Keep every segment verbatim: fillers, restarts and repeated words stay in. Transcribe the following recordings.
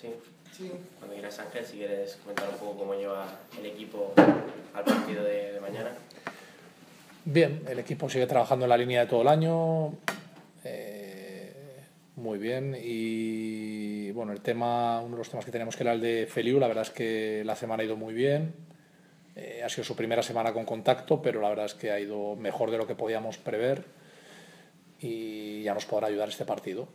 Sí. Sí. Cuando quieras, Ángel, si quieres comentar un poco cómo lleva el equipo al partido de, de mañana. Bien, el equipo sigue trabajando en la línea de todo el año, eh, muy bien, y bueno, el tema, uno de los temas que tenemos que era el de Feliu, la verdad es que la semana ha ido muy bien, eh, ha sido su primera semana con contacto, pero la verdad es que ha ido mejor de lo que podíamos prever y ya nos podrá ayudar este partido.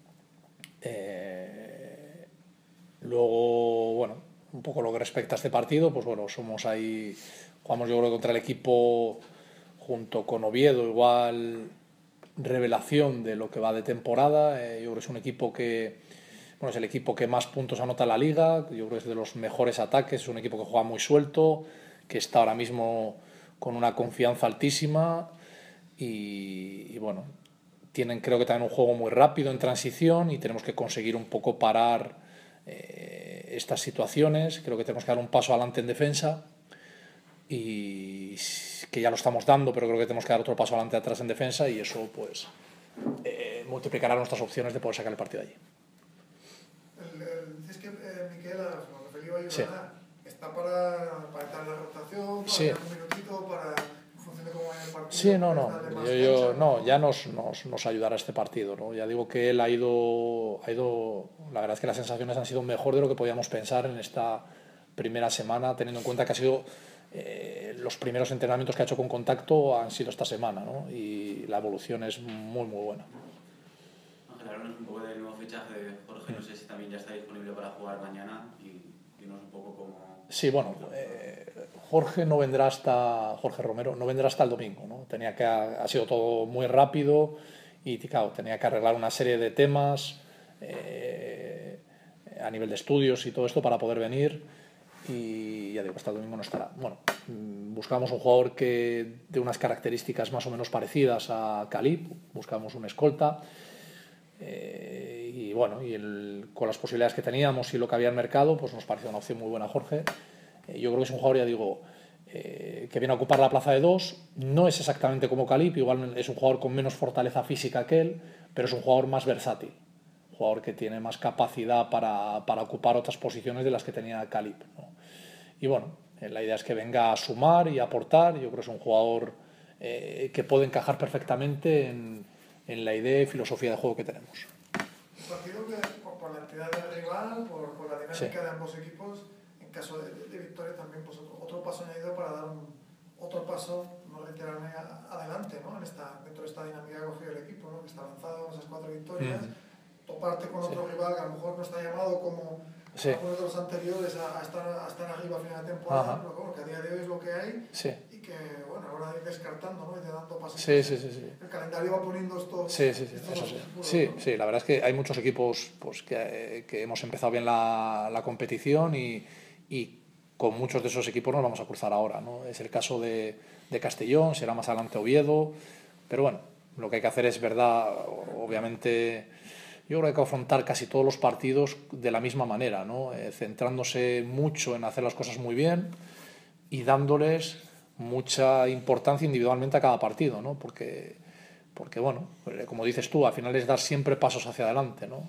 Eh, luego, bueno, un poco lo que respecta a este partido, pues bueno, somos ahí, jugamos yo creo contra el equipo junto con Oviedo, igual revelación de lo que va de temporada. Eh, yo creo que es un equipo que, bueno, es el equipo que más puntos anota en la liga, yo creo que es de los mejores ataques, es un equipo que juega muy suelto, que está ahora mismo con una confianza altísima y, y bueno, tienen creo que también un juego muy rápido en transición y tenemos que conseguir un poco parar eh, estas situaciones. Creo que tenemos que dar un paso adelante en defensa y que ya lo estamos dando, pero creo que tenemos que dar otro paso adelante atrás en defensa y eso pues eh, multiplicará nuestras opciones de poder sacar el partido allí. El, el, dices que eh, Miquel, a lo que Feliu ayudará, sí. está para, para estar en la rotación, para sí. dar un minutito, para que funcione como en el partido. Sí, no, no, yo, yo, no, ya nos, nos, nos ayudará este partido, ¿no? Ya digo que él ha ido, ha ido, la verdad es que las sensaciones han sido mejor de lo que podíamos pensar en esta primera semana, teniendo en cuenta que ha sido eh, los primeros entrenamientos que ha hecho con contacto han sido esta semana, ¿no? Y la evolución es muy, muy buena. Ángel, háblanos un poco del nuevo fichaje de Jorge, no sé si también ya está disponible para jugar mañana y dinos un poco cómo... Sí, bueno, eh, Jorge no vendrá hasta, Jorge Romero, no vendrá hasta el domingo, ¿no? Tenía que, ha sido todo muy rápido y claro, tenía que arreglar una serie de temas eh, a nivel de estudios y todo esto para poder venir y ya digo, hasta el domingo no estará. Bueno, buscamos un jugador que de unas características más o menos parecidas a Calip, buscamos un escolta. Eh, y bueno, y el, con las posibilidades que teníamos y lo que había en el mercado, pues nos pareció una opción muy buena Jorge. Eh, yo creo que es un jugador, ya digo, eh, que viene a ocupar la plaza de dos. No es exactamente como Calip, igual es un jugador con menos fortaleza física que él, pero es un jugador más versátil, un jugador que tiene más capacidad para, para ocupar otras posiciones de las que tenía Calip, ¿no? Y bueno, eh, la idea es que venga a sumar y a aportar. Yo creo que es un jugador eh, que puede encajar perfectamente en en la idea y filosofía de juego que tenemos. Un partido que, por, por la entidad del rival, por, por la dinámica sí. de ambos equipos, en caso de, de, de victoria también pues otro, otro paso añadido para dar un, otro paso, no literalmente adelante, ¿no? En esta, dentro de esta dinámica que ha cogido el equipo, ¿no? Que está avanzado con esas cuatro victorias, mm. toparte con otro sí. rival que a lo mejor no está llamado como sí. algunos de los anteriores a, a, estar, a estar arriba a final de temporada, pero bueno, que a día de hoy es lo que hay. Sí. Que bueno, ahora ir descartando, ¿no? Y de dando pasos. Sí, sí, sí, sí. El calendario va poniendo estos. Sí, sí, sí. Estos Eso sí. Futuros, Sí, ¿no? sí, la verdad es que hay muchos equipos pues, que, que hemos empezado bien la, la competición y, y con muchos de esos equipos nos vamos a cruzar ahora, ¿no? Es el caso de, de Castellón, será más adelante Oviedo, pero bueno, lo que hay que hacer es verdad, obviamente. Yo creo que hay que afrontar casi todos los partidos de la misma manera, ¿no? Eh, centrándose mucho en hacer las cosas muy bien y dándoles mucha importancia individualmente a cada partido, ¿no? Porque, porque, bueno, como dices tú, al final es dar siempre pasos hacia adelante, ¿no?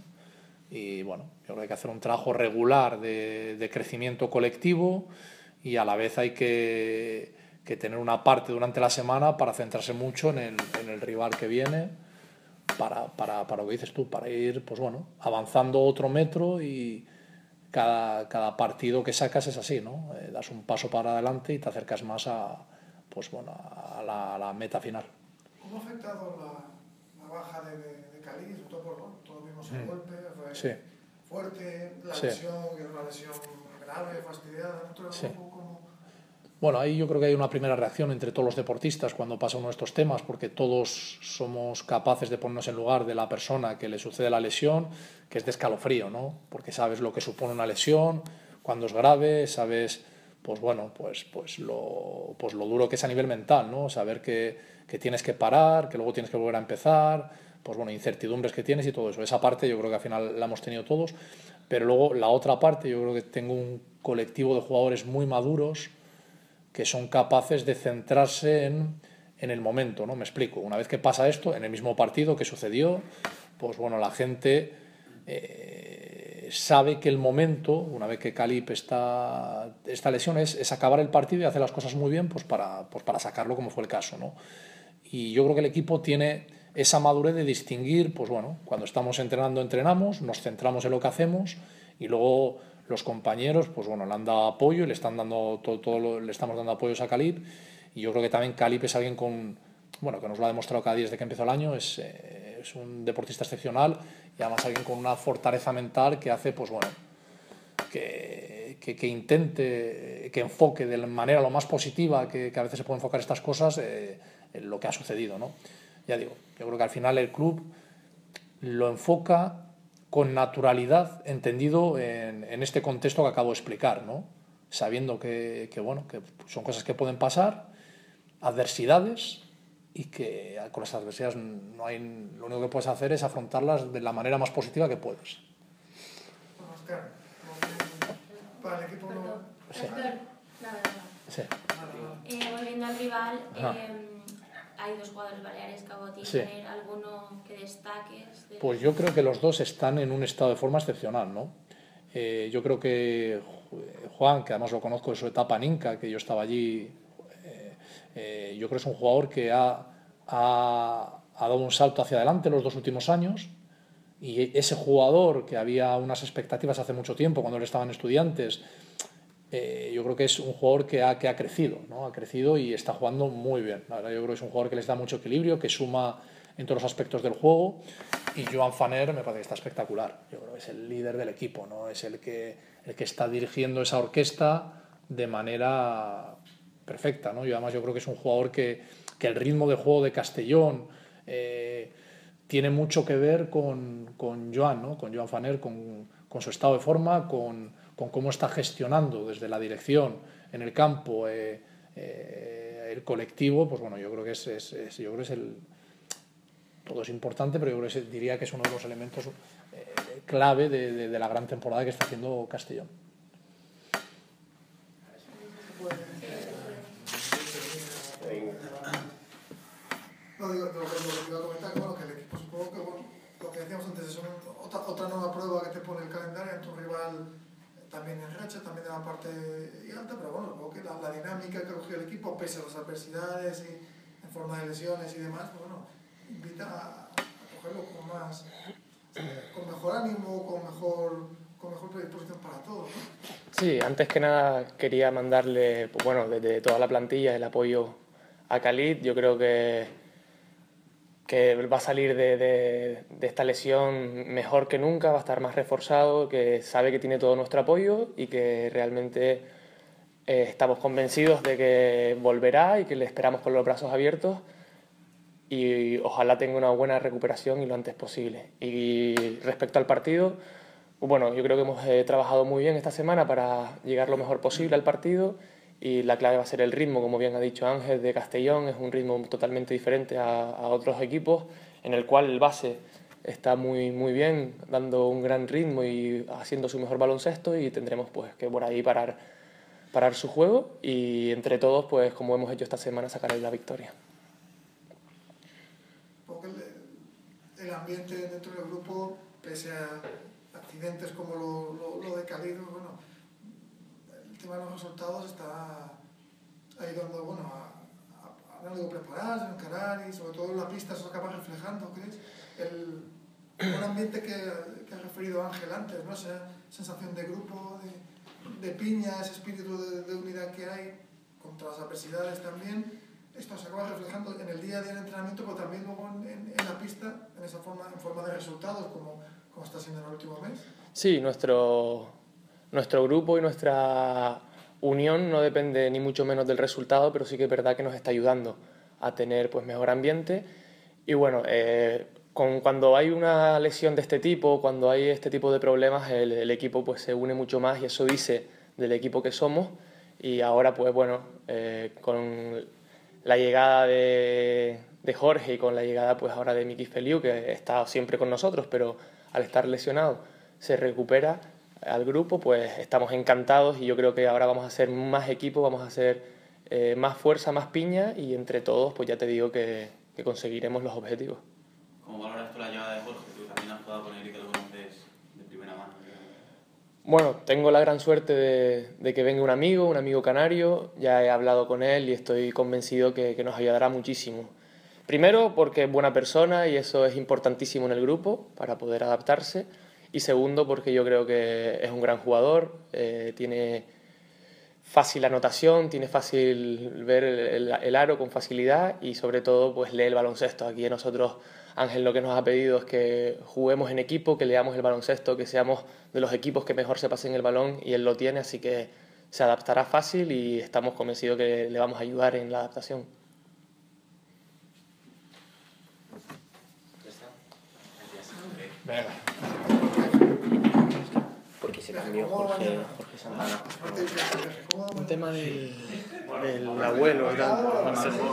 Y, bueno, yo creo que hay que hacer un trabajo regular de, de crecimiento colectivo y a la vez hay que, que tener una parte durante la semana para centrarse mucho en el, en el rival que viene, para, para, para lo que dices tú, para ir, pues bueno, avanzando otro metro y Cada, cada partido que sacas es así, ¿no? Eh, das un paso para adelante y te acercas más a, pues bueno, a la, a la meta final. ¿Cómo ha afectado la, la baja de, de, de Cali? Sobre todo por, ¿no? Todos vimos el mm. golpe, fue sí. fuerte, la sí. lesión, que era una lesión grave, fastidiada, ¿no? Sí. ¿Cómo? Bueno, ahí yo creo que hay una primera reacción entre todos los deportistas cuando pasa uno de estos temas, porque todos somos capaces de ponernos en lugar de la persona que le sucede la lesión, que es de escalofrío, ¿no? Porque sabes lo que supone una lesión, cuando es grave, sabes, pues bueno, pues, pues, lo, pues lo duro que es a nivel mental, ¿no? Saber que, que tienes que parar, que luego tienes que volver a empezar, pues bueno, incertidumbres que tienes y todo eso. Esa parte yo creo que al final la hemos tenido todos, pero luego la otra parte, yo creo que tengo un colectivo de jugadores muy maduros que son capaces de centrarse en, en el momento, ¿no? Me explico. Una vez que pasa esto, en el mismo partido que sucedió, pues bueno, la gente eh, sabe que el momento, una vez que Calip está esta lesión, es, es acabar el partido y hacer las cosas muy bien, pues para, pues para sacarlo, como fue el caso, ¿no? Y yo creo que el equipo tiene esa madurez de distinguir, pues bueno, cuando estamos entrenando, entrenamos, nos centramos en lo que hacemos, y luego los compañeros, pues bueno, le han dado apoyo y le están dando todo, todo lo, le estamos dando apoyos a Calip. Y yo creo que también Calip es alguien con, bueno, que nos lo ha demostrado cada día desde que empezó el año, es, eh, es un deportista excepcional, y además alguien con una fortaleza mental que hace, pues bueno, que, que, que intente, que enfoque de manera lo más positiva que, que a veces se puede enfocar estas cosas, eh, en lo que ha sucedido, ¿no? Ya digo, yo creo que al final el club lo enfoca con naturalidad, entendido en, en este contexto que acabo de explicar, ¿no? Sabiendo que, que, bueno, que son cosas que pueden pasar, adversidades, y que con las adversidades no hay, lo único que puedes hacer es afrontarlas de la manera más positiva que puedes. Oscar, para el equipo no... Sí. Nada, nada. Sí. Eh, volviendo al rival, Ajá. eh, hay dos jugadores baleares, Cabot y Sí. Janer, ¿alguno que destaques? De... Pues yo creo que los dos están en un estado de forma excepcional, ¿no? Eh, yo creo que Juan, que además lo conozco de su etapa en Inca, que yo estaba allí, eh, eh, yo creo que es un jugador que ha, ha, ha dado un salto hacia adelante los dos últimos años, y ese jugador que había unas expectativas hace mucho tiempo, cuando él estaba en Estudiantes, eh, yo creo que es un jugador que ha, que ha crecido, ¿no? Ha crecido y está jugando muy bien. La verdad, yo creo que es un jugador que les da mucho equilibrio, que suma en todos los aspectos del juego, y Joan Faner me parece que está espectacular. Yo creo que es el líder del equipo, ¿no? Es el que, el que está dirigiendo esa orquesta de manera perfecta, ¿no? Y además yo creo que es un jugador que, que el ritmo de juego de Castellón eh, tiene mucho que ver con, con Joan, ¿no? Con Joan Faner, con, con su estado de forma, con, con cómo está gestionando desde la dirección en el campo eh, eh, el colectivo. Pues bueno, yo creo que es, es, es yo creo que es el todo es importante, pero yo creo que diría que es uno de los elementos eh, clave de, de, de la gran temporada que está haciendo Castellón. No, digo, lo, lo que iba a comentar, bueno, que el equipo, supongo que, bueno, lo que decíamos antes, es una, otra, otra nueva prueba que te pone el calendario en tu rival, también en racha, también de la parte alta, pero bueno, supongo que la, la dinámica que ha cogido el equipo, pese a las adversidades y en forma de lesiones y demás, pues bueno, invita a, a cogerlo con más, con mejor ánimo, con mejor, con mejor predisposición para todo, ¿no? Sí, antes que nada quería mandarle, pues bueno, desde toda la plantilla el apoyo a Khalid. Yo creo que, que va a salir de, de, de esta lesión mejor que nunca, va a estar más reforzado, que sabe que tiene todo nuestro apoyo y que realmente eh, estamos convencidos de que volverá y que le esperamos con los brazos abiertos, y ojalá tenga una buena recuperación y lo antes posible. Y respecto al partido, bueno, yo creo que hemos eh, trabajado muy bien esta semana para llegar lo mejor posible al partido, y la clave va a ser el ritmo, como bien ha dicho Ángel, de Castellón. Es un ritmo totalmente diferente a, a otros equipos, en el cual el base está muy, muy bien, dando un gran ritmo y haciendo su mejor baloncesto, y tendremos pues que por ahí parar, parar su juego y entre todos, pues como hemos hecho esta semana, sacar la victoria. Porque el, el ambiente dentro del grupo, pese a accidentes como lo, lo, lo de Khalid, bueno, el tema de los resultados está ayudando, bueno, a, a, a digo, prepararse, a encarar, y sobre todo en la pista se acaba reflejando, ¿crees? El buen ambiente que, que ha referido Ángel antes, ¿no? Esa sensación de grupo, de, de piña, ese espíritu de, de unidad que hay contra las adversidades también. Esto se acaba reflejando en el día a día del entrenamiento, pero también luego en, en, en la pista, en esa forma, en forma de resultados, como, como está siendo en el último mes. Sí, nuestro, nuestro grupo y nuestra unión no depende ni mucho menos del resultado, pero sí que es verdad que nos está ayudando a tener pues mejor ambiente. Y bueno, eh, con, cuando hay una lesión de este tipo, cuando hay este tipo de problemas, el, el equipo pues se une mucho más, y eso dice del equipo que somos. Y ahora pues bueno, eh, con la llegada de, de Jorge y con la llegada pues ahora de Miki Feliu, que está siempre con nosotros, pero al estar lesionado se recupera al grupo, pues estamos encantados, y yo creo que ahora vamos a ser más equipo, vamos a hacer eh, más fuerza, más piña, y entre todos pues ya te digo que, que conseguiremos los objetivos. ¿Cómo valoras tú la llegada de Jorge? Tú también has jugado con él y que lo conoces de primera mano. Bueno, tengo la gran suerte de, de que venga un amigo, un amigo canario. Ya he hablado con él y estoy convencido que, que nos ayudará muchísimo. Primero, porque es buena persona y eso es importantísimo en el grupo para poder adaptarse. Y segundo, porque yo creo que es un gran jugador, eh, tiene fácil anotación, tiene fácil ver el, el, el aro con facilidad y sobre todo pues lee el baloncesto. Aquí nosotros, Ángel lo que nos ha pedido es que juguemos en equipo, que leamos el baloncesto, que seamos de los equipos que mejor se pasen el balón y él lo tiene, así que se adaptará fácil y estamos convencidos que le vamos a ayudar en la adaptación. Venga. Porque se cambió Jorge, Jorge Santana. Un tema del, del abuelo y tal.